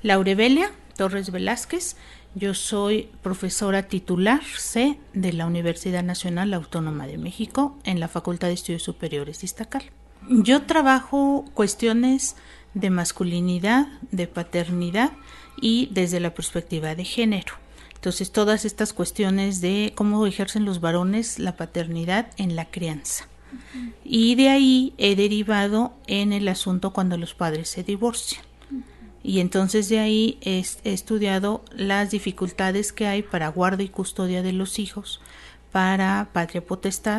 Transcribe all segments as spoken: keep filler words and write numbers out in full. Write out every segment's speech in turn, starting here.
Laurebelia Torres Velázquez, yo soy profesora titular C de la Universidad Nacional Autónoma de México en la Facultad de Estudios Superiores Iztacal. Yo trabajo cuestiones de masculinidad, de paternidad y desde la perspectiva de género. Entonces, todas estas cuestiones de cómo ejercen los varones la paternidad en la crianza. Uh-huh. Y de ahí he derivado en el asunto cuando los padres se divorcian. Uh-huh. Y entonces de ahí he, he estudiado las dificultades que hay para guarda y custodia de los hijos, para patria potestad,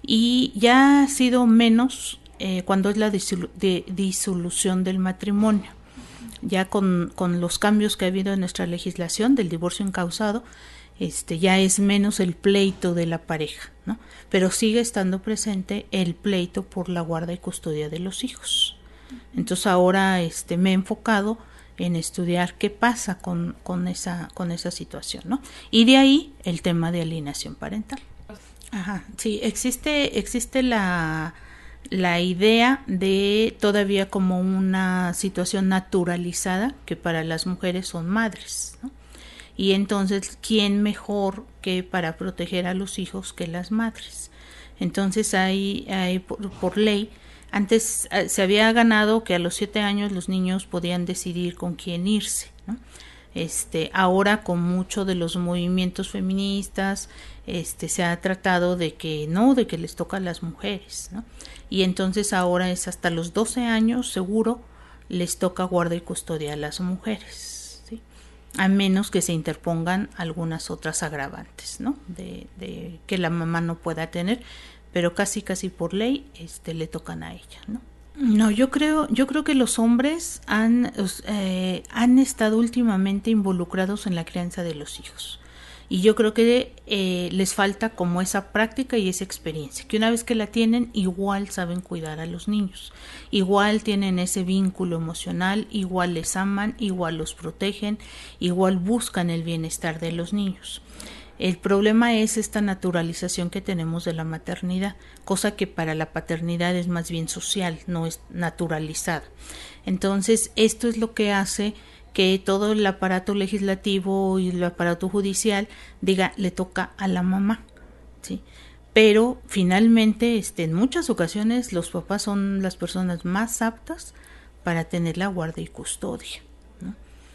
y ya ha sido menos eh, cuando es la disolu- de disolución del matrimonio. Ya con, con los cambios que ha habido en nuestra legislación del divorcio encausado, este, ya es menos el pleito de la pareja, ¿no? Pero sigue estando presente el pleito por la guarda y custodia de los hijos. Entonces ahora este, me he enfocado en estudiar qué pasa con, con, esa, con esa situación, ¿no? Y de ahí el tema de alienación parental. Ajá, sí, existe, existe la... la idea de todavía como una situación naturalizada que para las mujeres son madres, ¿no? Y entonces, ¿quién mejor que para proteger a los hijos que las madres? Entonces, hay, hay por, por ley, antes se había ganado que a los siete años los niños podían decidir con quién irse, ¿no? Este, ahora con mucho de los movimientos feministas, este, se ha tratado de que no, de que les toca a las mujeres, ¿no? Y entonces ahora es hasta los doce años seguro les toca guarda y custodia a las mujeres, ¿sí? A menos que se interpongan algunas otras agravantes, ¿no? De, de que la mamá no pueda tener, pero casi casi por ley este, le tocan a ella, ¿no? No, yo creo, yo creo que los hombres han, eh, han estado últimamente involucrados en la crianza de los hijos. Y yo creo que eh, les falta como esa práctica y esa experiencia, que una vez que la tienen, igual saben cuidar a los niños, igual tienen ese vínculo emocional, igual les aman, igual los protegen, igual buscan el bienestar de los niños. El problema es esta naturalización que tenemos de la maternidad, cosa que para la paternidad es más bien social, no es naturalizada. Entonces, esto es lo que hace que todo el aparato legislativo y el aparato judicial diga, le toca a la mamá, ¿sí? Pero finalmente, este, en muchas ocasiones, los papás son las personas más aptas para tener la guarda y custodia, ¿no?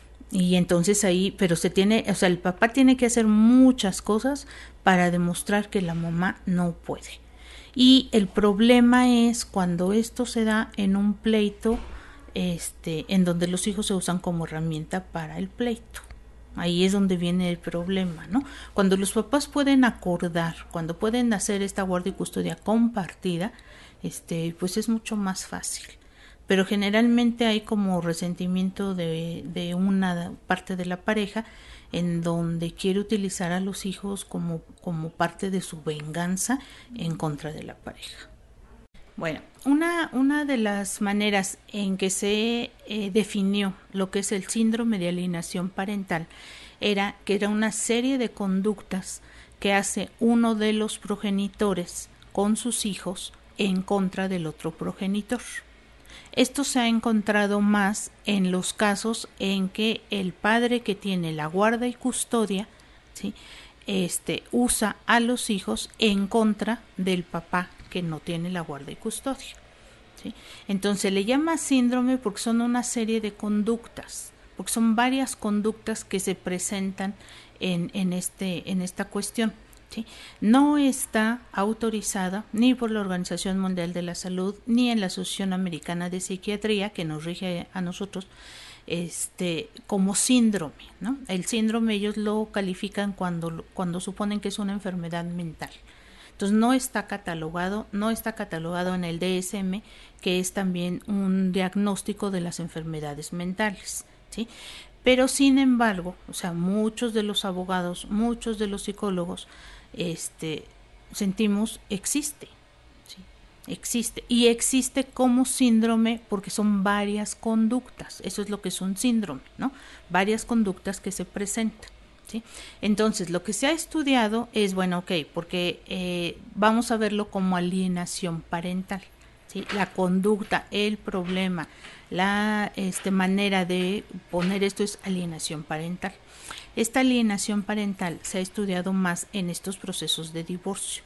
Y entonces ahí, pero se tiene, o sea, el papá tiene que hacer muchas cosas para demostrar que la mamá no puede. Y el problema es cuando esto se da en un pleito, este, en donde los hijos se usan como herramienta para el pleito. Ahí es donde viene el problema, ¿no? Cuando los papás pueden acordar, cuando pueden hacer esta guarda y custodia compartida, este, pues es mucho más fácil. Pero generalmente hay como resentimiento de, de una parte de la pareja en donde quiere utilizar a los hijos como, como parte de su venganza en contra de la pareja. Bueno, una, una de las maneras en que se eh, definió lo que es el síndrome de alienación parental era que era una serie de conductas que hace uno de los progenitores con sus hijos en contra del otro progenitor. Esto se ha encontrado más en los casos en que el padre que tiene la guarda y custodia, ¿sí?, este, usa a los hijos en contra del papá que no tiene la guarda y custodia, ¿sí? Entonces le llama síndrome porque son una serie de conductas, porque son varias conductas que se presentan en, en, este, en esta cuestión. ¿Sí? No está autorizada ni por la Organización Mundial de la Salud ni en la Asociación Americana de Psiquiatría, que nos rige a nosotros, este, como síndrome, ¿no? El síndrome ellos lo califican cuando, cuando suponen que es una enfermedad mental. Entonces no está catalogado, no está catalogado en el D S M, que es también un diagnóstico de las enfermedades mentales, ¿sí? Pero sin embargo, o sea, muchos de los abogados, muchos de los psicólogos, este, sentimos existe, ¿sí? Existe y existe como síndrome porque son varias conductas. Eso es lo que es un síndrome, ¿no? Varias conductas que se presentan, ¿sí? Entonces, lo que se ha estudiado es, bueno, ok, porque eh, vamos a verlo como alienación parental, ¿sí? La conducta, el problema, La este, manera de poner esto es alienación parental. Esta alienación parental se ha estudiado más en estos procesos de divorcio.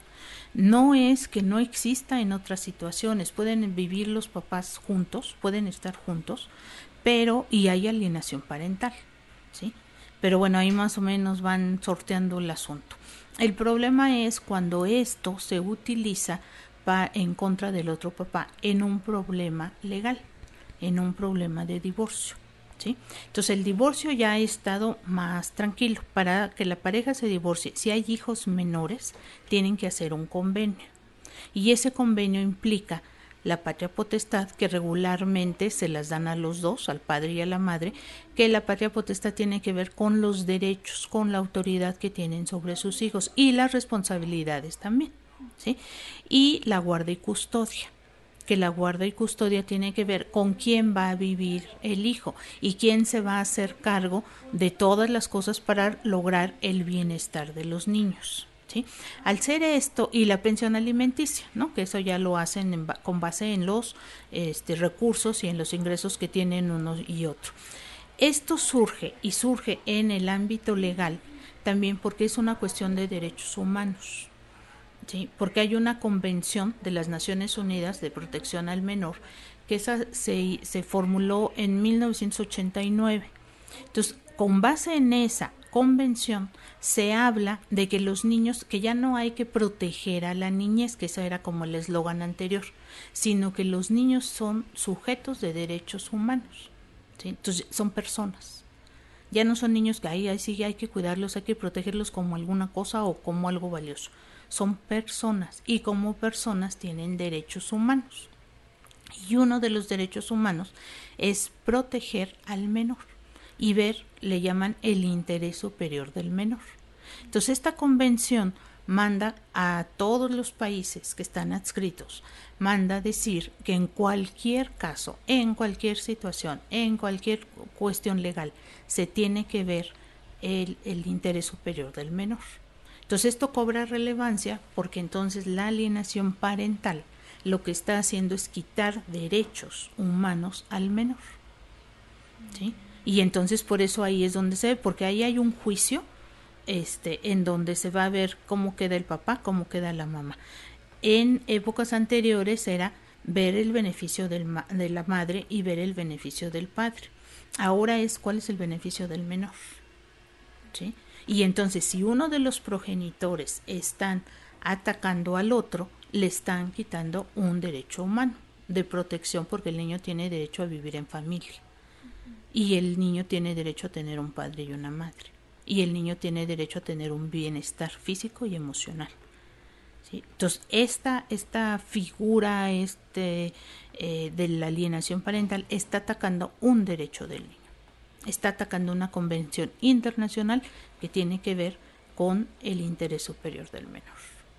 No es que no exista en otras situaciones, pueden vivir los papás juntos, pueden estar juntos, pero y hay alienación parental, ¿sí? Pero bueno, ahí más o menos van sorteando el asunto. El problema es cuando esto se utiliza pa, en contra del otro papá en un problema legal, en un problema de divorcio, ¿sí? Entonces el divorcio ya ha estado más tranquilo. Para que la pareja se divorcie, si hay hijos menores, tienen que hacer un convenio. Y ese convenio implica la patria potestad, que regularmente se las dan a los dos, al padre y a la madre, que la patria potestad tiene que ver con los derechos, con la autoridad que tienen sobre sus hijos y las responsabilidades también, ¿sí? Y la guarda y custodia, que la guarda y custodia tiene que ver con quién va a vivir el hijo y quién se va a hacer cargo de todas las cosas para lograr el bienestar de los niños, ¿sí? Al ser esto y la pensión alimenticia, ¿no? Que eso ya lo hacen en, con base en los este, recursos y en los ingresos que tienen uno y otro. Esto surge y surge en el ámbito legal también porque es una cuestión de derechos humanos. Sí, porque hay una convención de las Naciones Unidas de protección al menor que esa se, se formuló en mil novecientos ochenta y nueve. Entonces, con base en esa convención se habla de que los niños, que ya no hay que proteger a la niñez, que ese era como el eslogan anterior, sino que los niños son sujetos de derechos humanos, ¿sí? Entonces son personas. Ya no son niños que ahí, ahí sí hay que cuidarlos, hay que protegerlos como alguna cosa o como algo valioso. Son personas y como personas tienen derechos humanos. Y uno de los derechos humanos es proteger al menor y ver, le llaman el interés superior del menor. Entonces esta convención manda a todos los países que están adscritos, manda decir que en cualquier caso, en cualquier situación, en cualquier cuestión legal, se tiene que ver el, el interés superior del menor. Entonces esto cobra relevancia porque entonces la alienación parental lo que está haciendo es quitar derechos humanos al menor, ¿sí? Y entonces por eso ahí es donde se ve, porque ahí hay un juicio este, en donde se va a ver cómo queda el papá, cómo queda la mamá. En épocas anteriores era ver el beneficio del ma- de la madre y ver el beneficio del padre. Ahora es cuál es el beneficio del menor, ¿sí? Y entonces si uno de los progenitores están atacando al otro, le están quitando un derecho humano de protección porque el niño tiene derecho a vivir en familia y el niño tiene derecho a tener un padre y una madre y el niño tiene derecho a tener un bienestar físico y emocional, ¿sí? Entonces esta, esta figura este, eh, de la alienación parental está atacando un derecho del niño, está atacando una convención internacional que tiene que ver con el interés superior del menor.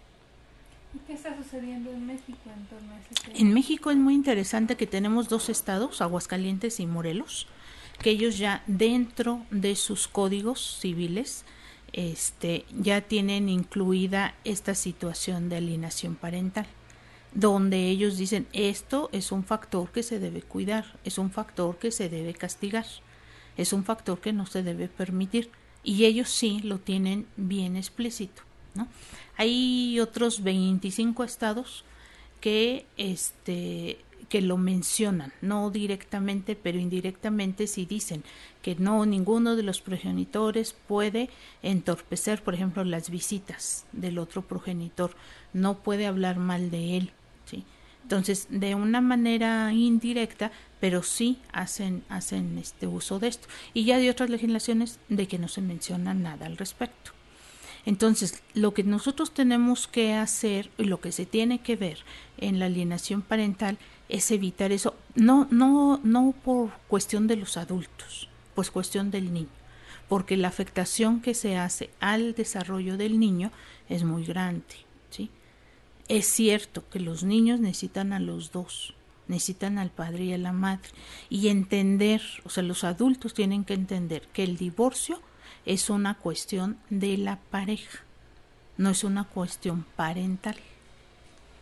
¿Y qué está sucediendo en México en torno a ese tema? En México es muy interesante que tenemos dos estados, Aguascalientes y Morelos, que ellos ya dentro de sus códigos civiles este, ya tienen incluida esta situación de alienación parental, donde ellos dicen esto es un factor que se debe cuidar, es un factor que se debe castigar, es un factor que no se debe permitir, y ellos sí lo tienen bien explícito, ¿no? Hay otros veinticinco estados que este que lo mencionan, no directamente, pero indirectamente sí dicen que no, ninguno de los progenitores puede entorpecer, por ejemplo, las visitas del otro progenitor, no puede hablar mal de él, ¿sí? Entonces, de una manera indirecta, pero sí hacen, hacen este uso de esto. Y ya hay otras legislaciones de que no se menciona nada al respecto. Entonces, lo que nosotros tenemos que hacer y lo que se tiene que ver en la alienación parental es evitar eso, no, no, no por cuestión de los adultos, pues cuestión del niño, porque la afectación que se hace al desarrollo del niño es muy grande, ¿sí? Es cierto que los niños necesitan a los dos, necesitan al padre y a la madre, y entender, o sea, los adultos tienen que entender que el divorcio es una cuestión de la pareja, no es una cuestión parental.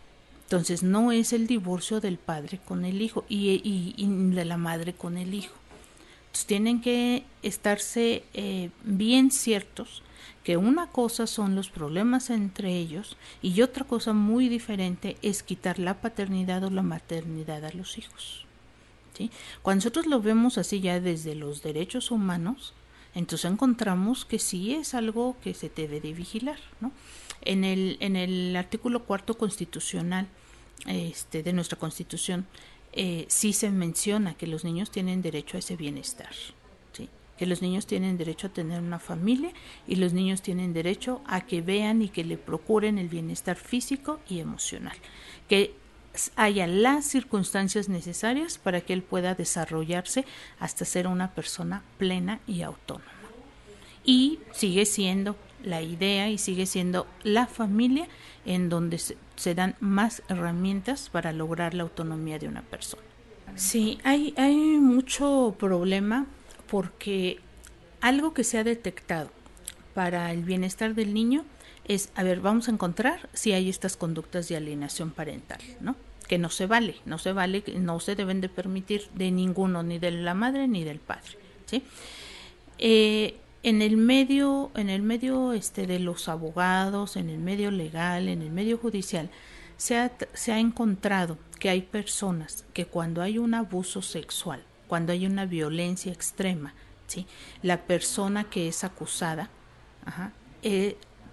Entonces no es el divorcio del padre con el hijo y, y, y de la madre con el hijo. Entonces tienen que estarse eh, bien ciertos que una cosa son los problemas entre ellos y otra cosa muy diferente es quitar la paternidad o la maternidad a los hijos. ¿Sí? Cuando nosotros lo vemos así ya desde los derechos humanos, entonces encontramos que sí es algo que se debe de vigilar, ¿no? En el, en el artículo cuarto constitucional este, de nuestra Constitución, eh, sí se menciona que los niños tienen derecho a ese bienestar, ¿sí? Que los niños tienen derecho a tener una familia y los niños tienen derecho a que vean y que le procuren el bienestar físico y emocional, que haya las circunstancias necesarias para que él pueda desarrollarse hasta ser una persona plena y autónoma. Y sigue siendo la idea y sigue siendo la familia en donde se, se dan más herramientas para lograr la autonomía de una persona. Sí, hay, hay mucho problema porque algo que se ha detectado para el bienestar del niño es, a ver, vamos a encontrar si hay estas conductas de alienación parental, ¿no? Que no se vale, no se vale, no se deben de permitir de ninguno, ni de la madre ni del padre, ¿sí? Eh, en el medio, en el medio este de los abogados, en el medio legal, en el medio judicial, se ha, se ha encontrado que hay personas que cuando hay un abuso sexual, cuando hay una violencia extrema, ¿sí? La persona que es acusada, ajá, eh,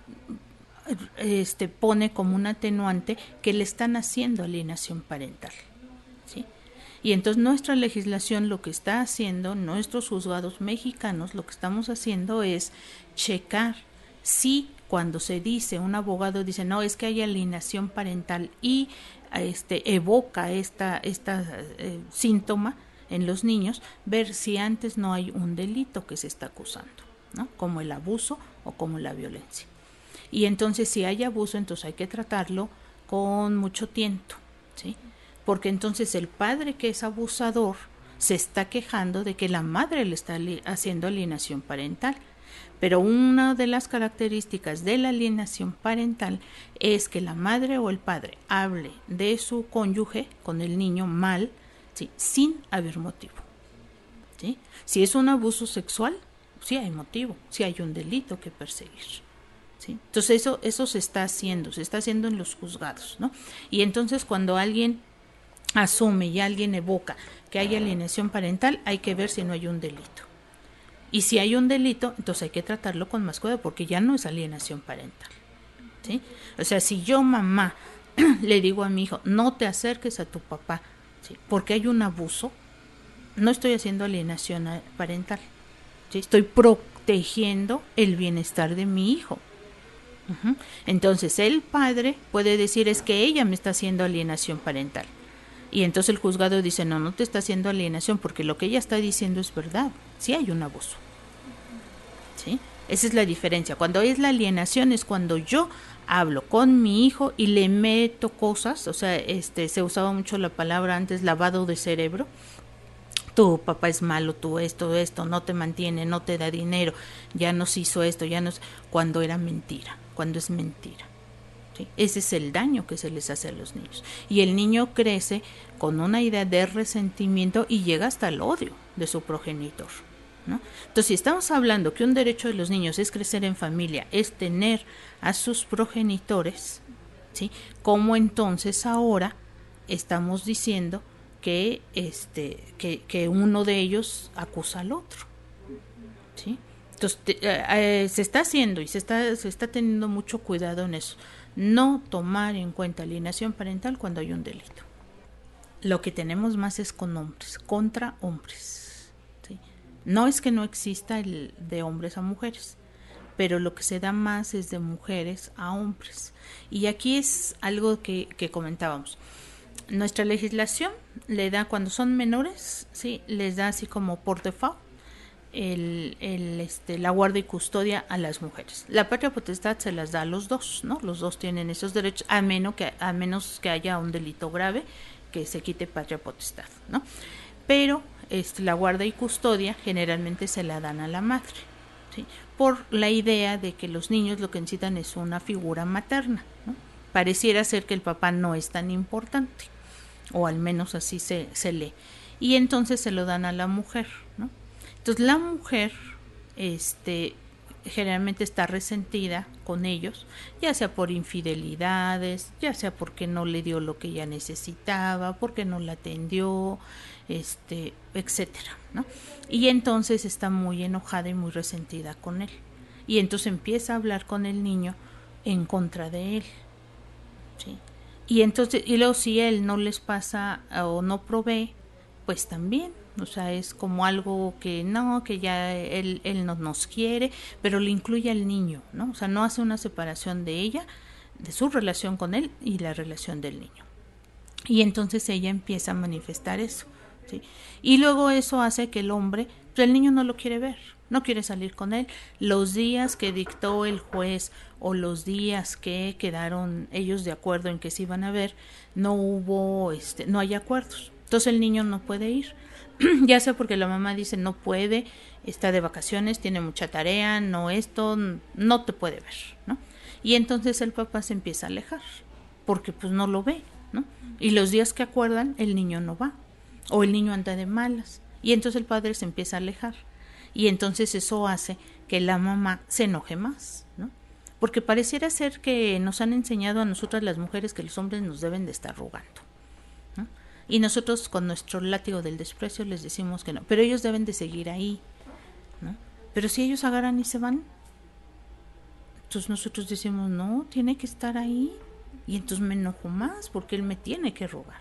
este pone como un atenuante que le están haciendo alienación parental, ¿sí? Y entonces nuestra legislación lo que está haciendo, nuestros juzgados mexicanos lo que estamos haciendo es checar si cuando se dice, un abogado dice, no, es que hay alienación parental y este evoca esta, esta eh, síntoma en los niños, ver si antes no hay un delito que se está acusando, ¿no? Como el abuso o como la violencia. Y entonces si hay abuso, entonces hay que tratarlo con mucho tiento, ¿sí? Porque entonces el padre que es abusador se está quejando de que la madre le está haciendo alienación parental. Pero una de las características de la alienación parental es que la madre o el padre hable de su cónyuge con el niño mal, ¿sí? Sin haber motivo, ¿sí? Si es un abuso sexual, sí hay motivo, sí hay un delito que perseguir, ¿sí? Entonces eso, eso se está haciendo, se está haciendo en los juzgados, ¿no? Y entonces cuando alguien asume y alguien evoca que hay alienación parental, hay que ver si no hay un delito. Y si hay un delito, entonces hay que tratarlo con más cuidado porque ya no es alienación parental, ¿sí? O sea, si yo, mamá, le digo a mi hijo, no te acerques a tu papá, ¿sí? Porque hay un abuso, no estoy haciendo alienación parental, ¿sí? Estoy protegiendo el bienestar de mi hijo. Uh-huh. Entonces el padre puede decir, es que ella me está haciendo alienación parental. Y entonces el juzgado dice, no, no te está haciendo alienación porque lo que ella está diciendo es verdad, sí hay un abuso, ¿sí? Esa es la diferencia. Cuando es la alienación es cuando yo hablo con mi hijo y le meto cosas, o sea, este se usaba mucho la palabra antes lavado de cerebro. Tu papá es malo, tú esto, esto, no te mantiene, no te da dinero, ya nos hizo esto, ya nos... Cuando era mentira, cuando es mentira. ¿Sí? Ese es el daño que se les hace a los niños. Y el niño crece con una idea de resentimiento y llega hasta el odio de su progenitor, ¿no? Entonces, si estamos hablando que un derecho de los niños es crecer en familia, es tener a sus progenitores, ¿sí? ¿Cómo entonces ahora estamos diciendo que este que, que uno de ellos acusa al otro? ¿Sí? Entonces, te, eh, se está haciendo y se está, se está teniendo mucho cuidado en eso. No tomar en cuenta alienación parental cuando hay un delito. Lo que tenemos más es con hombres, contra hombres, ¿sí? No es que no exista el de hombres a mujeres, pero lo que se da más es de mujeres a hombres. Y aquí es algo que, que comentábamos. Nuestra legislación le da, cuando son menores, sí, les da así como por default El, el, este, la guardia y custodia a las mujeres. La patria potestad se las da a los dos, ¿no? Los dos tienen esos derechos, a menos que, a menos que haya un delito grave que se quite patria potestad, ¿no? Pero este, la guardia y custodia generalmente se la dan a la madre, ¿sí? Por la idea de que los niños lo que necesitan es una figura materna, ¿no? pareciera ser que el papá no es tan importante, o al menos así se, se lee. Y entonces se lo dan a la mujer, ¿no? Entonces la mujer, este, generalmente está resentida con ellos, ya sea por infidelidades, ya sea porque no le dio lo que ella necesitaba, porque no la atendió, este, etcétera, ¿no? Y entonces está muy enojada y muy resentida con él. Y entonces empieza a hablar con el niño en contra de él, ¿sí? Y entonces, y luego si él no les pasa o no provee, pues también, o sea, es como algo que no, que ya él, él no nos quiere, pero le incluye al niño, ¿no? O sea, no hace una separación de ella, de su relación con él y la relación del niño. Y entonces ella empieza a manifestar eso, ¿sí? Y luego eso hace que el hombre, pues el niño no lo quiere ver, no quiere salir con él. Los días que dictó el juez o los días que quedaron ellos de acuerdo en que se iban a ver, no hubo, este, no hay acuerdos. Entonces el niño no puede ir, ya sea porque la mamá dice no puede, está de vacaciones, tiene mucha tarea, no esto, no te puede ver, ¿no? Y entonces el papá se empieza a alejar, porque pues no lo ve, ¿no? Y los días que acuerdan, el niño no va, o el niño anda de malas, y entonces el padre se empieza a alejar, y entonces eso hace que la mamá se enoje más, ¿no? Porque pareciera ser que nos han enseñado a nosotras las mujeres que los hombres nos deben de estar rogando, ¿no? Y nosotros con nuestro látigo del desprecio les decimos que no, pero ellos deben de seguir ahí, ¿no? Pero si ellos agarran y se van, entonces nosotros decimos, no, tiene que estar ahí, y entonces me enojo más porque él me tiene que rogar.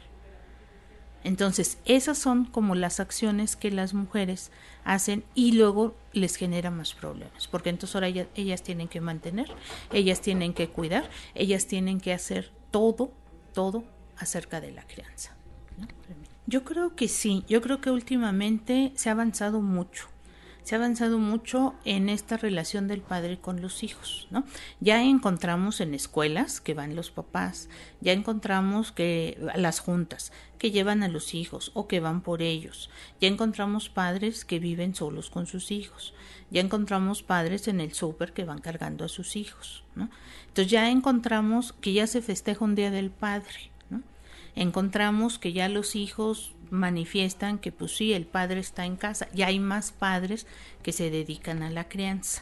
Entonces esas son como las acciones que las mujeres hacen y luego les genera más problemas, porque entonces ahora ellas, ellas tienen que mantener, ellas tienen que cuidar, ellas tienen que hacer todo, todo acerca de la crianza, ¿no? Yo creo que sí, yo creo que últimamente se ha avanzado mucho, se ha avanzado mucho en esta relación del padre con los hijos, ¿no? Ya encontramos en escuelas que van los papás, ya encontramos que las juntas que llevan a los hijos o que van por ellos, ya encontramos padres que viven solos con sus hijos, ya encontramos padres en el súper que van cargando a sus hijos, ¿no? Entonces ya encontramos que ya se festeja un día del padre, ¿no? Encontramos que ya los hijos manifiestan que pues sí, el padre está en casa, ya hay más padres que se dedican a la crianza.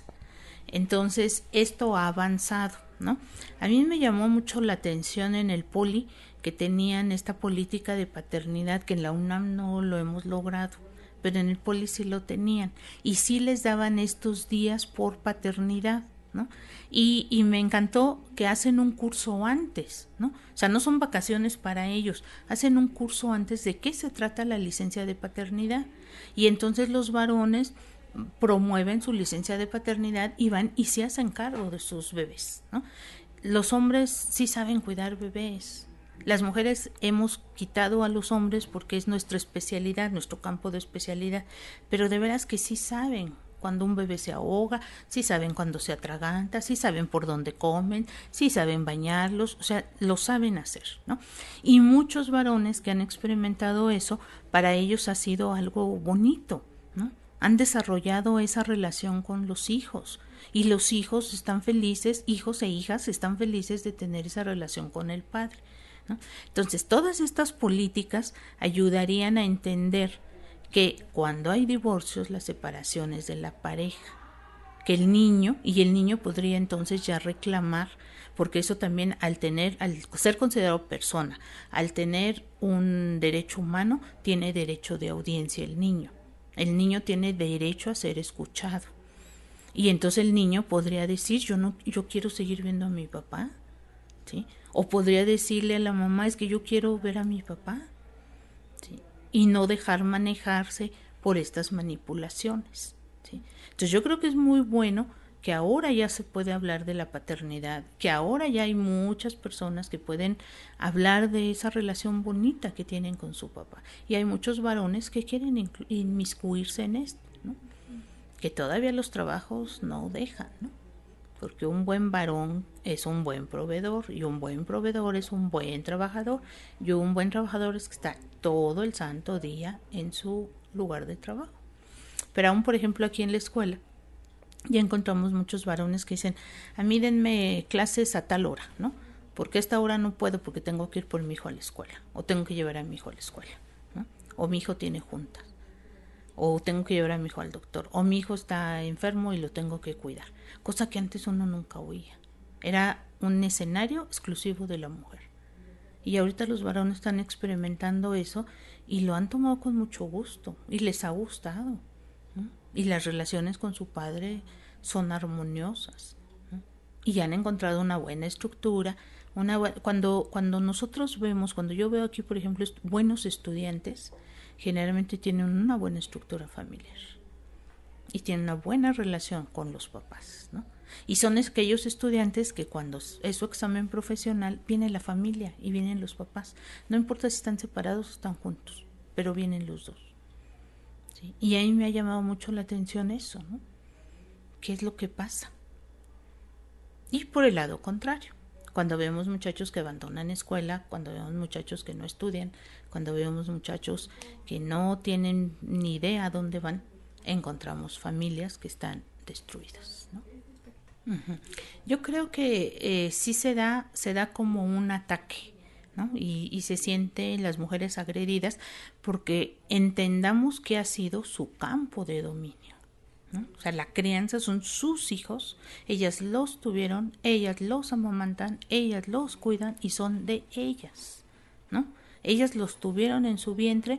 Entonces esto ha avanzado, ¿no? A mí me llamó mucho la atención en el Poli que tenían esta política de paternidad que en la UNAM no lo hemos logrado, pero en el Poli sí lo tenían y sí les daban estos días por paternidad, ¿no? Y, y me encantó que hacen un curso antes, ¿no? O sea, no son vacaciones para ellos, hacen un curso antes de qué se trata la licencia de paternidad. Y entonces los varones promueven su licencia de paternidad y van y se hacen cargo de sus bebés, ¿no? Los hombres sí saben cuidar bebés. Las mujeres hemos quitado a los hombres porque es nuestra especialidad, nuestro campo de especialidad, pero de veras que sí saben cuando un bebé se ahoga, sí saben cuando se atraganta, sí saben por dónde comen, sí saben bañarlos, o sea, lo saben hacer, ¿no? Y muchos varones que han experimentado eso, para ellos ha sido algo bonito, ¿no? Han desarrollado esa relación con los hijos y los hijos están felices, hijos e hijas están felices de tener esa relación con el padre, ¿no? Entonces, todas estas políticas ayudarían a entender que cuando hay divorcios, las separaciones de la pareja, que el niño, y el niño podría entonces ya reclamar, porque eso también al tener, al ser considerado persona, al tener un derecho humano, tiene derecho de audiencia el niño. El niño tiene derecho a ser escuchado. Y entonces el niño podría decir, yo no, yo quiero seguir viendo a mi papá, ¿sí? O podría decirle a la mamá, es que yo quiero ver a mi papá, ¿sí? Y no dejar manejarse por estas manipulaciones, ¿sí? Entonces yo creo que es muy bueno que ahora ya se puede hablar de la paternidad, que ahora ya hay muchas personas que pueden hablar de esa relación bonita que tienen con su papá. Y hay muchos varones que quieren inclu- inmiscuirse en esto, ¿no? Que todavía los trabajos no dejan, ¿no? Porque un buen varón es un buen proveedor y un buen proveedor es un buen trabajador y un buen trabajador es que está todo el santo día en su lugar de trabajo. Pero aún, por ejemplo, aquí en la escuela ya encontramos muchos varones que dicen, a mí denme clases a tal hora, ¿no? porque a esta hora no puedo porque tengo que ir por mi hijo a la escuela, o tengo que llevar a mi hijo a la escuela, ¿no? O mi hijo tiene juntas, o tengo que llevar a mi hijo al doctor, o mi hijo está enfermo y lo tengo que cuidar, cosa que antes uno nunca oía. Era un escenario exclusivo de la mujer. Y ahorita los varones están experimentando eso y lo han tomado con mucho gusto y les ha gustado, ¿no? Y las relaciones con su padre son armoniosas, ¿no? Y han encontrado una buena estructura. Una bu- cuando, cuando nosotros vemos, cuando yo veo aquí, por ejemplo, est- buenos estudiantes, generalmente tienen una buena estructura familiar y tienen una buena relación con los papás, ¿no? Y son aquellos estudiantes que cuando es su examen profesional viene la familia y vienen los papás. No importa si están separados o están juntos, pero vienen los dos, ¿sí? Y a mí me ha llamado mucho la atención eso, ¿no? ¿Qué es lo que pasa? Y por el lado contrario, cuando vemos muchachos que abandonan escuela, cuando vemos muchachos que no estudian, cuando vemos muchachos que no tienen ni idea a dónde van, encontramos familias que están destruidas, ¿no? Uh-huh. Yo creo que eh, sí se da, se da como un ataque, ¿no? Y, y se sienten las mujeres agredidas porque entendamos que ha sido su campo de dominio, ¿no? O sea, la crianza son sus hijos, ellas los tuvieron, ellas los amamantan, ellas los cuidan y son de ellas, ¿no? Ellas los tuvieron en su vientre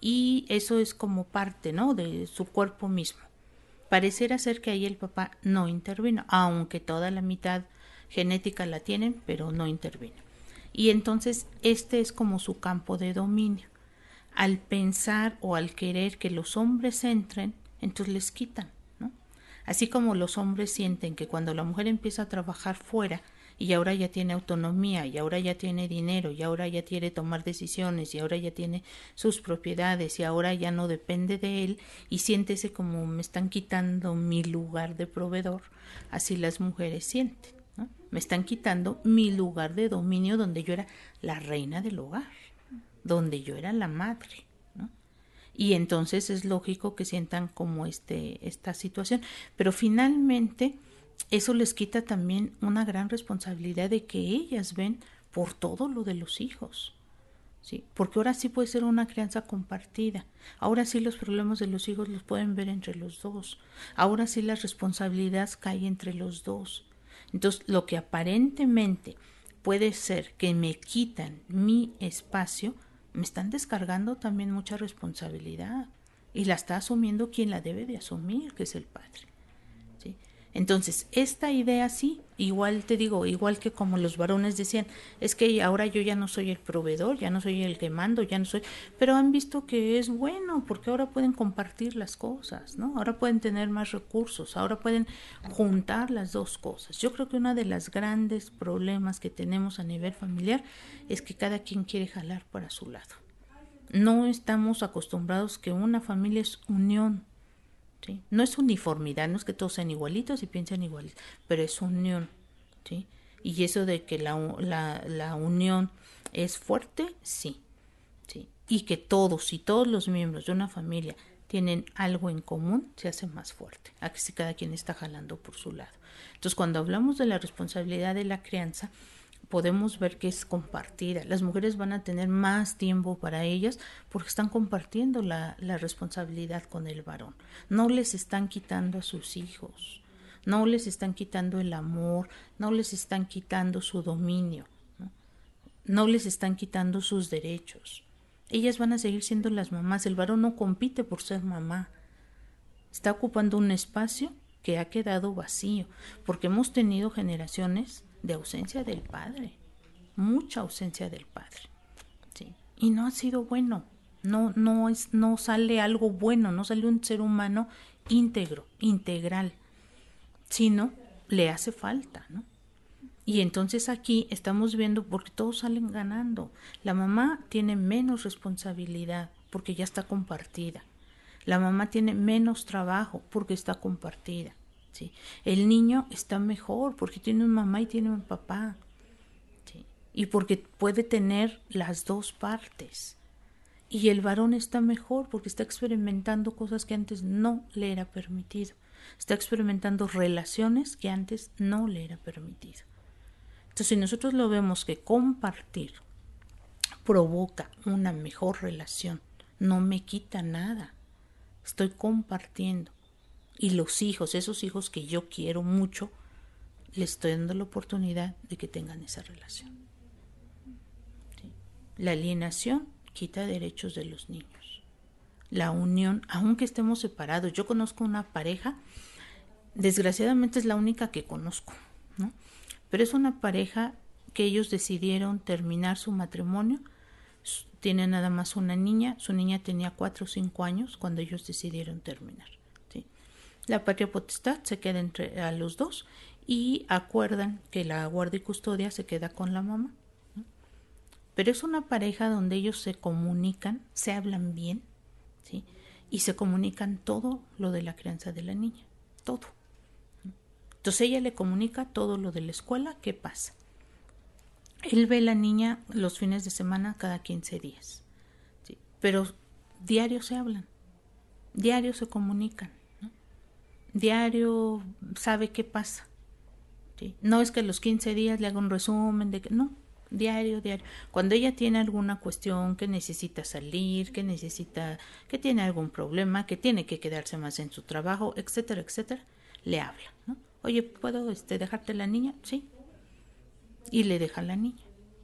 y eso es como parte, ¿no? De su cuerpo mismo. Pareciera ser que ahí el papá no intervino, aunque toda la mitad genética la tienen, pero no intervino. Y entonces este es como su campo de dominio. Al pensar o al querer que los hombres entren, entonces les quitan, ¿no? Así como los hombres sienten que cuando la mujer empieza a trabajar fuera y ahora ya tiene autonomía y ahora ya tiene dinero y ahora ya quiere tomar decisiones y ahora ya tiene sus propiedades y ahora ya no depende de él y siéntese como me están quitando mi lugar de proveedor, así las mujeres sienten, ¿no? Me están quitando mi lugar de dominio donde yo era la reina del hogar, donde yo era la madre, ¿no? Y entonces es lógico que sientan como este esta situación, pero finalmente eso les quita también una gran responsabilidad de que ellas ven por todo lo de los hijos, ¿sí? Porque ahora sí puede ser una crianza compartida, ahora sí los problemas de los hijos los pueden ver entre los dos, ahora sí la responsabilidad cae entre los dos. Entonces lo que aparentemente puede ser que me quitan mi espacio, me están descargando también mucha responsabilidad y la está asumiendo quien la debe de asumir, que es el padre, ¿sí? Entonces, esta idea sí, igual te digo, igual que como los varones decían, es que ahora yo ya no soy el proveedor, ya no soy el que mando, ya no soy, pero han visto que es bueno, porque ahora pueden compartir las cosas, ¿no? Ahora pueden tener más recursos, ahora pueden juntar las dos cosas. Yo creo que uno de los grandes problemas que tenemos a nivel familiar es que cada quien quiere jalar para su lado. No estamos acostumbrados que una familia es unión, ¿sí? No es uniformidad, no es que todos sean igualitos y piensen iguales, pero es unión, ¿sí? Y eso de que la, la, la unión es fuerte, sí, sí. Y que todos y todos los miembros de una familia tienen algo en común, se hace más fuerte, a que si cada quien está jalando por su lado. Entonces, cuando hablamos de la responsabilidad de la crianza, podemos ver que es compartida. Las mujeres van a tener más tiempo para ellas porque están compartiendo la, la responsabilidad con el varón. No les están quitando a sus hijos, no les están quitando el amor, no les están quitando su dominio, ¿no? No les están quitando sus derechos. Ellas van a seguir siendo las mamás. El varón no compite por ser mamá. Está ocupando un espacio que ha quedado vacío porque hemos tenido generaciones de ausencia del padre, mucha ausencia del padre, ¿sí? Y no ha sido bueno, no, no, es, no sale algo bueno, no sale un ser humano íntegro, integral, sino le hace falta, ¿no? Y entonces aquí estamos viendo porque todos salen ganando. La mamá tiene menos responsabilidad porque ya está compartida. La mamá tiene menos trabajo porque está compartida, ¿sí? El niño está mejor porque tiene una mamá y tiene un papá, ¿sí? Y porque puede tener las dos partes. Y el varón está mejor porque está experimentando cosas que antes no le era permitido. Está experimentando relaciones que antes no le era permitido. Entonces, si nosotros lo vemos que compartir provoca una mejor relación, no me quita nada, estoy compartiendo. Y los hijos, esos hijos que yo quiero mucho, les estoy dando la oportunidad de que tengan esa relación. ¿Sí? La alienación quita derechos de los niños. La unión, aunque estemos separados, yo conozco una pareja, desgraciadamente es la única que conozco, ¿no? Pero es una pareja que ellos decidieron terminar su matrimonio. Tiene nada más una niña, su niña tenía cuatro o cinco años cuando ellos decidieron terminar. ¿Sí? La patria potestad se queda entre a los dos y acuerdan que la guardia y custodia se queda con la mamá, ¿no? Pero es una pareja donde ellos se comunican, se hablan bien, ¿sí? Y se comunican todo lo de la crianza de la niña, todo. Entonces ella le comunica todo lo de la escuela, qué pasa. Él ve a la niña los fines de semana cada quince días, ¿sí? Pero diario se hablan, diario se comunican, ¿no? Diario sabe qué pasa, ¿sí? No es que los quince días le haga un resumen de que no, diario, diario. Cuando ella tiene alguna cuestión que necesita salir, que necesita, que tiene algún problema, que tiene que quedarse más en su trabajo, etcétera, etcétera, le habla, ¿no? Oye, ¿puedo este, dejarte la niña? Sí. Y le deja a la niña.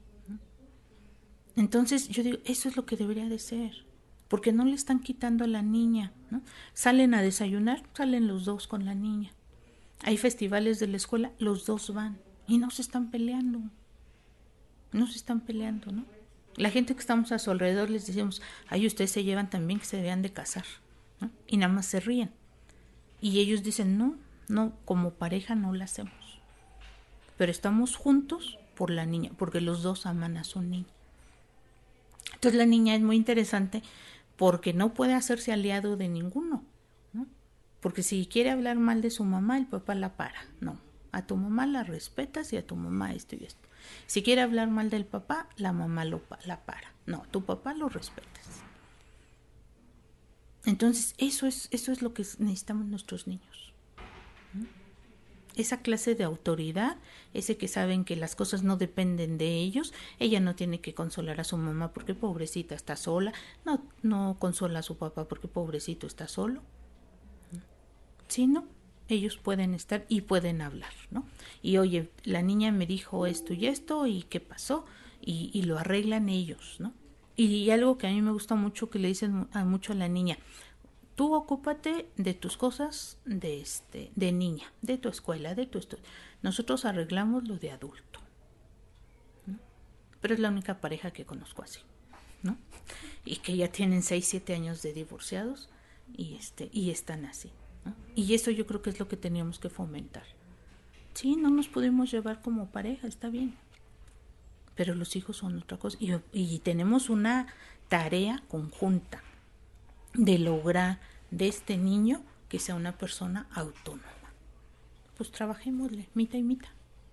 Entonces yo digo, eso es lo que debería de ser, porque no le están quitando a la niña, ¿no? Salen a desayunar, salen los dos con la niña. Hay festivales de la escuela, los dos van y no se están peleando. No se están peleando, ¿no? La gente que estamos a su alrededor les decimos, ay, ustedes se llevan también, que se debían de casar, ¿no? Y nada más se ríen. Y ellos dicen, no, no, como pareja no la hacemos. Pero estamos juntos por la niña, porque los dos aman a su niña. Entonces la niña es muy interesante porque no puede hacerse aliado de ninguno, ¿no? Porque si quiere hablar mal de su mamá, el papá la para. No, a tu mamá la respetas y a tu mamá esto y esto. Si quiere hablar mal del papá, la mamá lo, la para. No, tu papá lo respetas. Entonces eso es, eso es lo que necesitamos nuestros niños, ¿no? Esa clase de autoridad, ese que saben que las cosas no dependen de ellos, ella no tiene que consolar a su mamá porque pobrecita está sola, no, no consola a su papá porque pobrecito está solo, sino ellos pueden estar y pueden hablar, ¿no? Y oye, la niña me dijo esto y esto y qué pasó, y, y lo arreglan ellos, ¿no? Y, y algo que a mí me gusta mucho que le dicen a mucho a la niña, tú ocúpate de tus cosas de este de niña, de tu escuela, de tu estudio. Nosotros arreglamos lo de adulto, ¿no? Pero es la única pareja que conozco así, ¿no? Y que ya tienen seis, siete años de divorciados y este y están así, ¿no? Y eso yo creo que es lo que teníamos que fomentar. Sí, no nos pudimos llevar como pareja, está bien, pero los hijos son otra cosa y, y tenemos una tarea conjunta de lograr de este niño que sea una persona autónoma. Pues trabajémosle, mitad y mitad.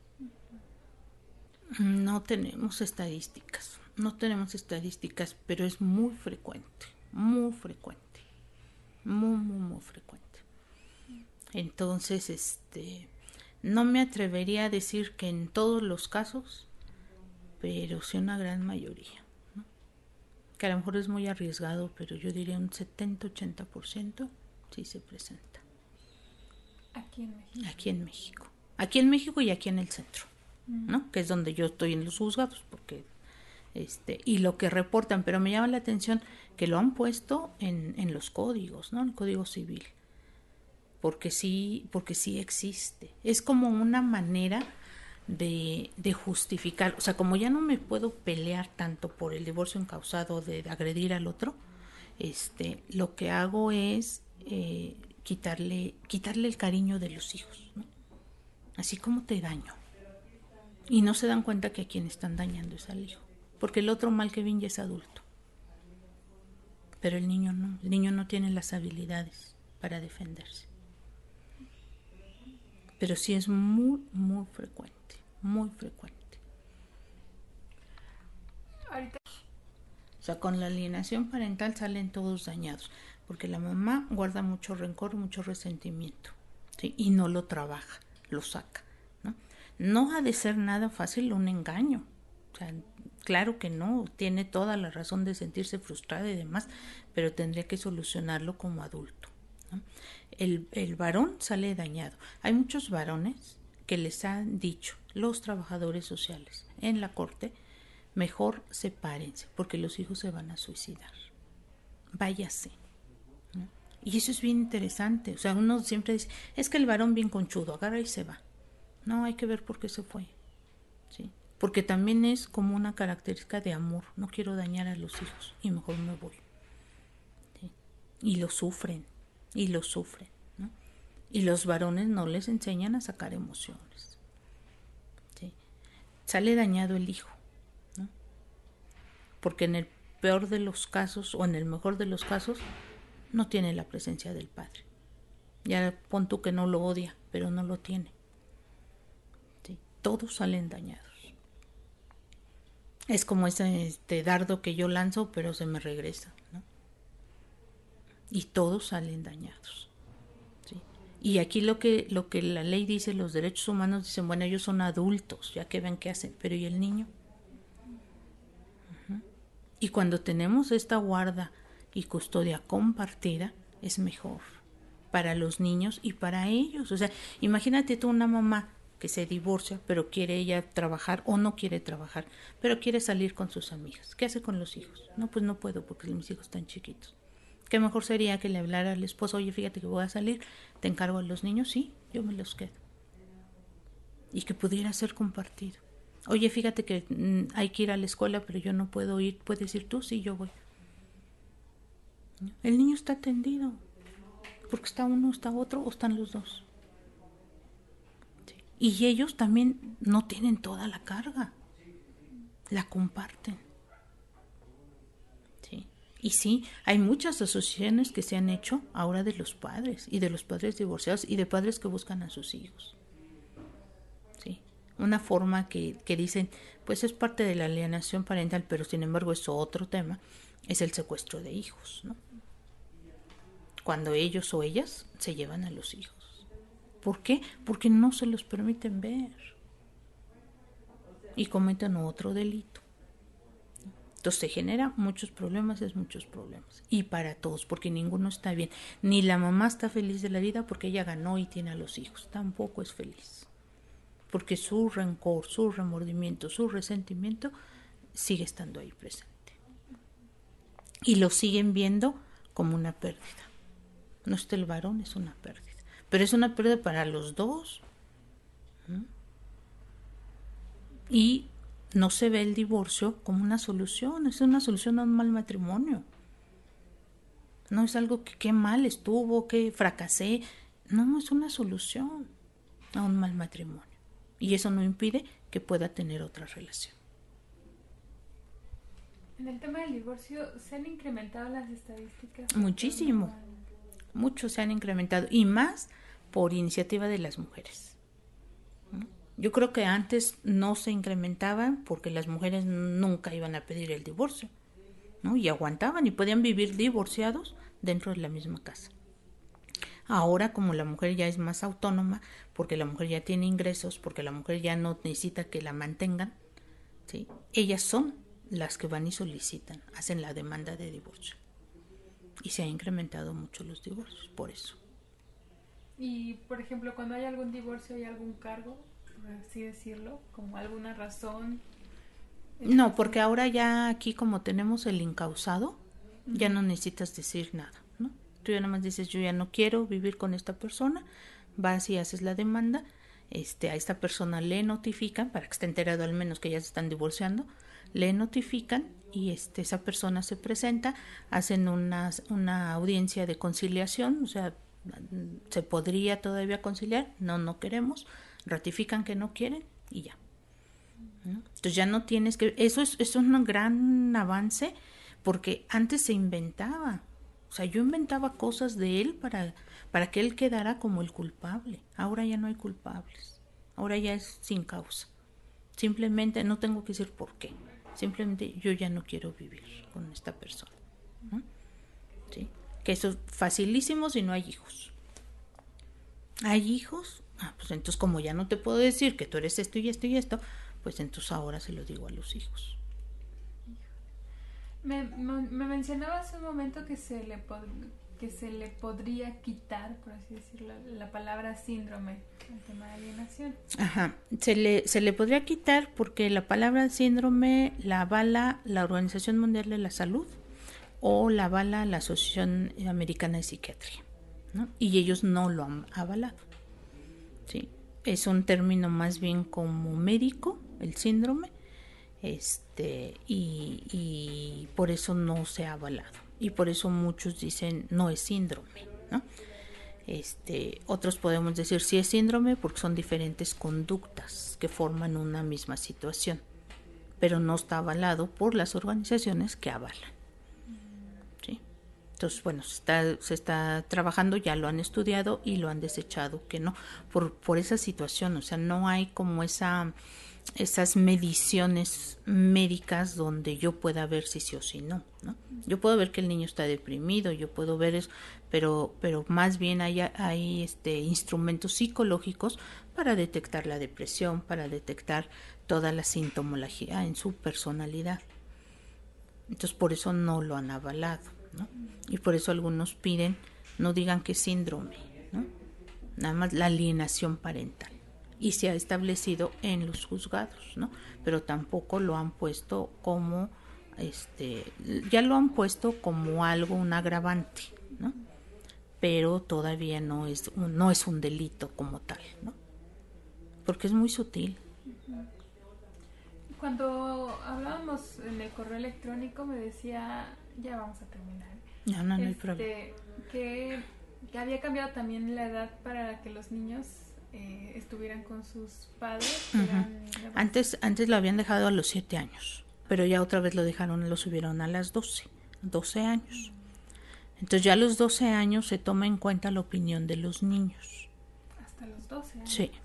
No tenemos estadísticas, no tenemos estadísticas, pero es muy frecuente, muy frecuente, muy, muy, muy frecuente. Entonces, este, no me atrevería a decir que en todos los casos, pero sí una gran mayoría. Que a lo mejor es muy arriesgado, pero yo diría un setenta a ochenta por ciento sí se presenta. Aquí en México. Aquí en México. Aquí en México y aquí en el centro, uh-huh. ¿no? Que es donde yo estoy en los juzgados, porque este y lo que reportan, pero me llama la atención que lo han puesto en, en los códigos, ¿no? En el Código Civil. Porque sí, porque sí existe. Es como una manera De, de justificar, o sea, como ya no me puedo pelear tanto por el divorcio encausado de, de agredir al otro, este, lo que hago es eh, quitarle, quitarle el cariño de los hijos, ¿no? Así como te daño. Y no se dan cuenta que a quien están dañando es al hijo, porque el otro mal que bien ya es adulto. Pero el niño no, el niño no tiene las habilidades para defenderse. Pero sí es muy, muy frecuente, muy frecuente. Ahorita. O sea, con la alienación parental salen todos dañados, porque la mamá guarda mucho rencor, mucho resentimiento, ¿sí? Y no lo trabaja, lo saca, ¿no? No ha de ser nada fácil un engaño. O sea, claro que no, tiene toda la razón de sentirse frustrada y demás, pero tendría que solucionarlo como adulto, ¿no? El, el varón sale dañado. Hay muchos varones que les han dicho los trabajadores sociales en la corte, mejor sepárense porque los hijos se van a suicidar. Váyase, ¿no? Y eso es bien interesante. O sea, uno siempre dice, es que el varón bien conchudo, agarra y se va. No, hay que ver por qué se fue, ¿sí? Porque también es como una característica de amor. No quiero dañar a los hijos y mejor me voy, ¿sí? Y lo sufren, y lo sufren, ¿no? Y los varones no les enseñan a sacar emociones, ¿sí? Sale dañado el hijo, ¿no? Porque en el peor de los casos o en el mejor de los casos no tiene la presencia del padre. Ya pon tú que no lo odia, pero no lo tiene, ¿sí? Todos salen dañados. Es como ese este dardo que yo lanzo, pero se me regresa, ¿no? Y todos salen dañados, ¿sí? Y aquí lo que lo que la ley dice, los derechos humanos dicen, bueno, ellos son adultos, ya que ven qué hacen, pero ¿y el niño? Uh-huh. Y cuando tenemos esta guarda y custodia compartida, es mejor para los niños y para ellos. O sea, imagínate tú una mamá que se divorcia, pero quiere ella trabajar o no quiere trabajar, pero quiere salir con sus amigas. ¿Qué hace con los hijos? No, pues no puedo porque mis hijos están chiquitos. ¿Qué mejor sería que le hablara al esposo? Oye, fíjate que voy a salir, te encargo a los niños, sí, yo me los quedo. Y que pudiera ser compartido. Oye, fíjate que mmm, hay que ir a la escuela, pero yo no puedo ir, ¿puedes ir tú? Sí, yo voy. El niño está atendido, porque está uno, está otro o están los dos. Y ellos también no tienen toda la carga, la comparten, ¿sí? Y sí, hay muchas asociaciones que se han hecho ahora de los padres y de los padres divorciados y de padres que buscan a sus hijos, ¿sí? Una forma que, que dicen, pues es parte de la alienación parental, pero sin embargo es otro tema, es el secuestro de hijos, ¿no? Cuando ellos o ellas se llevan a los hijos. ¿Por qué? Porque no se los permiten ver y cometen otro delito. Entonces se genera muchos problemas, es muchos problemas. Y para todos, porque ninguno está bien. Ni la mamá está feliz de la vida porque ella ganó y tiene a los hijos. Tampoco es feliz. Porque su rencor, su remordimiento, su resentimiento sigue estando ahí presente. Y lo siguen viendo como una pérdida. No está el varón, es una pérdida. Pero es una pérdida para los dos, ¿no? Y no se ve el divorcio como una solución, es una solución a un mal matrimonio. No es algo que qué mal estuvo, que fracasé. No, es una solución a un mal matrimonio. Y eso no impide que pueda tener otra relación. En el tema del divorcio, ¿se han incrementado las estadísticas? Muchísimo. Muchos se han incrementado. Y más por iniciativa de las mujeres. Yo creo que antes no se incrementaban porque las mujeres nunca iban a pedir el divorcio, ¿no? Y aguantaban y podían vivir divorciados dentro de la misma casa. Ahora, como la mujer ya es más autónoma, porque la mujer ya tiene ingresos, porque la mujer ya no necesita que la mantengan, ¿sí? Ellas son las que van y solicitan, hacen la demanda de divorcio. Y se han incrementado mucho los divorcios por eso. Y, por ejemplo, cuando hay algún divorcio, ¿hay algún cargo, por así decirlo? ¿Como alguna razón? No, porque ahora ya aquí como tenemos el incausado, uh-huh, ya no necesitas decir nada, ¿no? Tú ya nada más dices, yo ya no quiero vivir con esta persona, vas y haces la demanda, este, a esta persona le notifican, para que esté enterado al menos que ya se están divorciando, le notifican y este, esa persona se presenta, hacen una, una audiencia de conciliación, o sea, se podría todavía conciliar, no, no queremos, ratifican que no quieren y ya. ¿No? Entonces ya no tienes que, eso es, eso es un gran avance, porque antes se inventaba, o sea, yo inventaba cosas de él para, para que él quedara como el culpable. Ahora ya no hay culpables, ahora ya es sin causa, simplemente no tengo que decir por qué, simplemente yo ya no quiero vivir con esta persona, ¿no? ¿Sí? Que eso es facilísimo si no hay hijos. Hay hijos, Ah, pues entonces como ya no te puedo decir que tú eres esto y esto y esto, pues entonces ahora se lo digo a los hijos. Me, me, me mencionaba hace un momento que se le pod, que se le podría quitar, por así decirlo, la palabra síndrome al tema de alienación. Ajá, se le, se le podría quitar porque la palabra síndrome la avala la Organización Mundial de la Salud o la avala la Asociación Americana de Psiquiatría, ¿no? Y ellos no lo han avalado, ¿sí? Es un término más bien como médico, el síndrome, este y, y por eso no se ha avalado. Y por eso muchos dicen no es síndrome, ¿no? Este, otros podemos decir sí es síndrome porque son diferentes conductas que forman una misma situación, pero no está avalado por las organizaciones que avalan. ¿Sí? Entonces, bueno, se está, se está trabajando, ya lo han estudiado y lo han desechado, que no, por, por esa situación, o sea, no hay como esa, esas mediciones médicas donde yo pueda ver si sí o si no, ¿no? Yo puedo ver que el niño está deprimido, yo puedo ver eso, pero, pero más bien hay, hay este, instrumentos psicológicos para detectar la depresión, para detectar toda la sintomología en su personalidad. Entonces, por eso no lo han avalado, ¿no? Y por eso algunos piden, no digan que es síndrome, ¿no? Nada más la alienación parental. Y se ha establecido en los juzgados, ¿no? Pero tampoco lo han puesto como, este, ya lo han puesto como algo, un agravante, ¿no? Pero todavía no es, no es un delito como tal, ¿no? Porque es muy sutil. Cuando hablábamos en el correo electrónico me decía, ya vamos a terminar. No, no, no hay este, problema. Que, que había cambiado también la edad para que los niños eh, estuvieran con sus padres. Uh-huh. eran, antes, antes lo habían dejado a los siete años, pero ya otra vez lo dejaron, lo subieron a las doce, doce años. Entonces ya a los doce años se toma en cuenta la opinión de los niños. Hasta los doce años. Sí.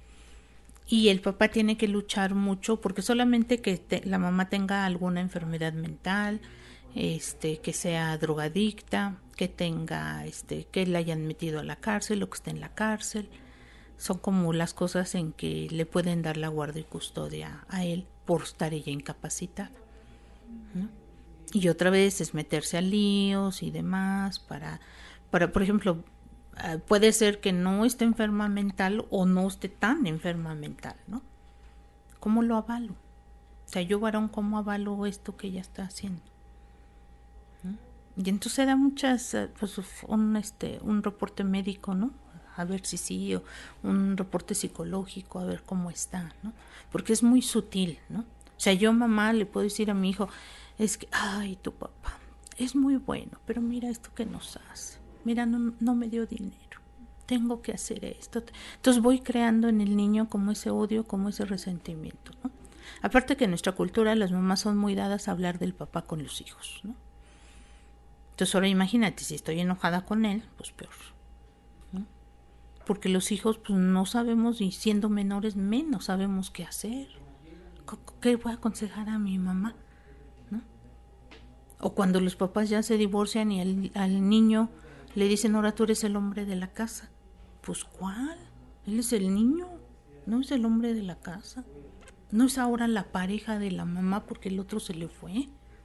Y el papá tiene que luchar mucho porque solamente que te, la mamá tenga alguna enfermedad mental, este, que sea drogadicta, que tenga, este, que la hayan metido a la cárcel o que esté en la cárcel, son como las cosas en que le pueden dar la guardia y custodia a él por estar ella incapacitada, ¿no? Y otra vez es meterse a líos y demás para, para por ejemplo, puede ser que no esté enferma mental o no esté tan enferma mental, ¿no? ¿Cómo lo avalo? O sea, yo varón, ¿cómo avalo esto que ella está haciendo? ¿No? Y entonces se da muchas, pues un, este, un reporte médico, ¿no? A ver si sí, o un reporte psicológico, a ver cómo está, ¿no? Porque es muy sutil, ¿no? O sea, yo mamá le puedo decir a mi hijo, es que, ay, tu papá es muy bueno, pero mira esto que nos hace. Mira, no, no me dio dinero, tengo que hacer esto. Entonces voy creando en el niño como ese odio, como ese resentimiento, ¿no? Aparte que en nuestra cultura las mamás son muy dadas a hablar del papá con los hijos, ¿no? Entonces ahora imagínate, si estoy enojada con él, pues peor, ¿no? Porque los hijos pues no sabemos, y siendo menores menos sabemos qué hacer. ¿Qué voy a aconsejar a mi mamá? ¿No? O cuando los papás ya se divorcian y al, al niño le dicen, ahora tú eres el hombre de la casa. Pues ¿cuál? Él es el niño, no es el hombre de la casa. No es ahora la pareja de la mamá porque el otro se le fue.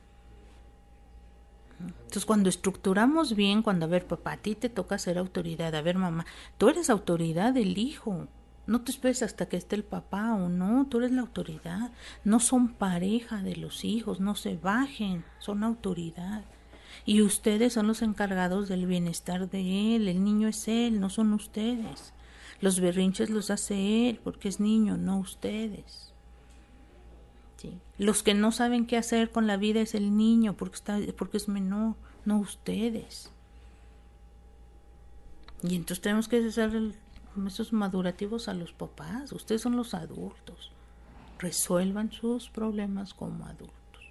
Entonces cuando estructuramos bien, cuando a ver papá, a ti te toca ser autoridad, a ver mamá, tú eres autoridad del hijo. No te esperes hasta que esté el papá o no, tú eres la autoridad. No son pareja de los hijos, no se bajen, son autoridad. Y ustedes son los encargados del bienestar de él, el niño es él, no son ustedes. Los berrinches los hace él porque es niño, no ustedes. ¿Sí? Los que no saben qué hacer con la vida es el niño porque, está, porque es menor, no ustedes. Y entonces tenemos que hacer el, esos madurativos a los papás. Ustedes son los adultos. Resuelvan sus problemas como adultos.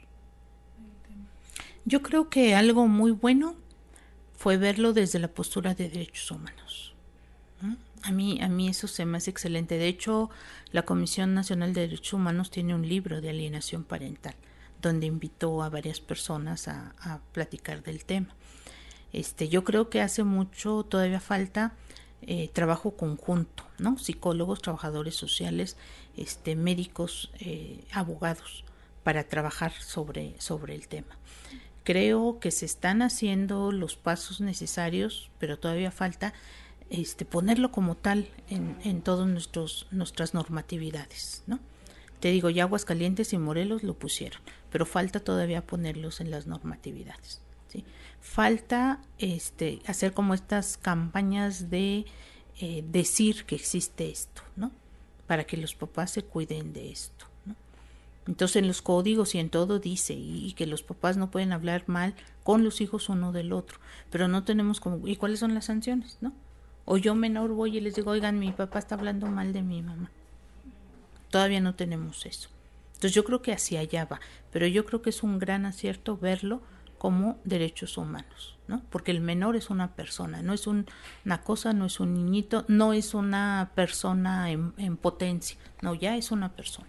Yo creo que algo muy bueno fue verlo desde la postura de derechos humanos. ¿No? A mí, a mí eso se me hace excelente. De hecho, la Comisión Nacional de Derechos Humanos tiene un libro de alienación parental, donde invitó a varias personas a, a platicar del tema. Este, yo creo que hace mucho todavía falta eh, trabajo conjunto, ¿no? Psicólogos, trabajadores sociales, este, médicos, eh, abogados, para trabajar sobre, sobre el tema. Creo que se están haciendo los pasos necesarios, pero todavía falta este, ponerlo como tal en, en todas nuestras normatividades, ¿no? Te digo, ya Aguascalientes y Morelos lo pusieron, pero falta todavía ponerlos en las normatividades, ¿sí? Falta este, hacer como estas campañas de eh, decir que existe esto, ¿no? Para que los papás se cuiden de esto, ¿no? Entonces en los códigos y en todo dice y, y que los papás no pueden hablar mal con los hijos uno del otro, pero no tenemos como, ¿y cuáles son las sanciones, no? O yo menor voy y les digo, oigan, mi papá está hablando mal de mi mamá. Todavía no tenemos eso. Entonces yo creo que hacia allá va, pero yo creo que es un gran acierto verlo como derechos humanos, ¿no? Porque el menor es una persona, no es un, una cosa, no es un niñito, no es una persona en, en potencia, no, ya es una persona.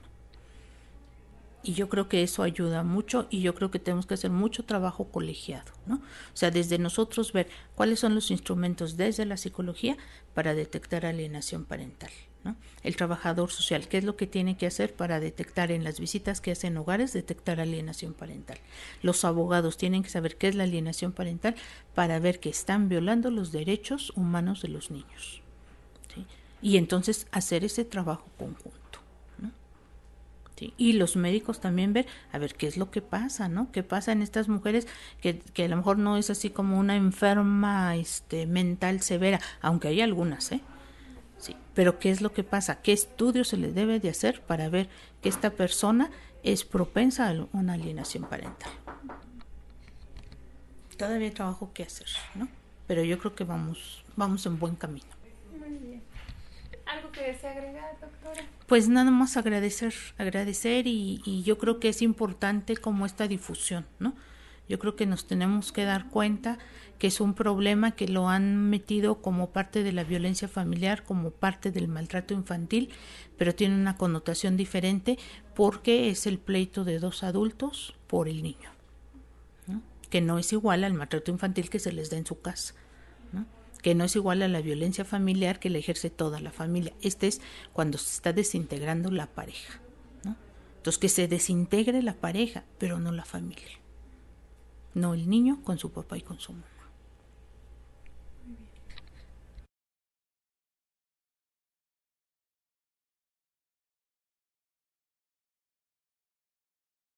Y yo creo que eso ayuda mucho y yo creo que tenemos que hacer mucho trabajo colegiado, ¿no? O sea, desde nosotros ver cuáles son los instrumentos desde la psicología para detectar alienación parental, ¿no? El trabajador social, ¿qué es lo que tiene que hacer para detectar en las visitas que hacen hogares, detectar alienación parental? Los abogados tienen que saber qué es la alienación parental para ver que están violando los derechos humanos de los niños, ¿sí? Y entonces hacer ese trabajo conjunto. Sí, y los médicos también ver, a ver qué es lo que pasa, ¿no? ¿Qué pasa en estas mujeres que, que a lo mejor no es así como una enferma este, mental severa, aunque hay algunas, ¿eh? Sí, pero ¿qué es lo que pasa? ¿Qué estudios se les debe de hacer para ver que esta persona es propensa a una alienación parental? Todavía hay trabajo que hacer, ¿no? Pero yo creo que vamos, vamos en buen camino. Muy bien. ¿Algo que desea agregar, doctora? Pues nada más agradecer, agradecer y, y yo creo que es importante como esta difusión, ¿no? Yo creo que nos tenemos que dar cuenta que es un problema que lo han metido como parte de la violencia familiar, como parte del maltrato infantil, pero tiene una connotación diferente porque es el pleito de dos adultos por el niño, ¿no? Que no es igual al maltrato infantil que se les da en su casa, ¿no? Que no es igual a la violencia familiar que la ejerce toda la familia. Este es cuando se está desintegrando la pareja, ¿no? Entonces que se desintegre la pareja, pero no la familia. No el niño con su papá y con su mamá.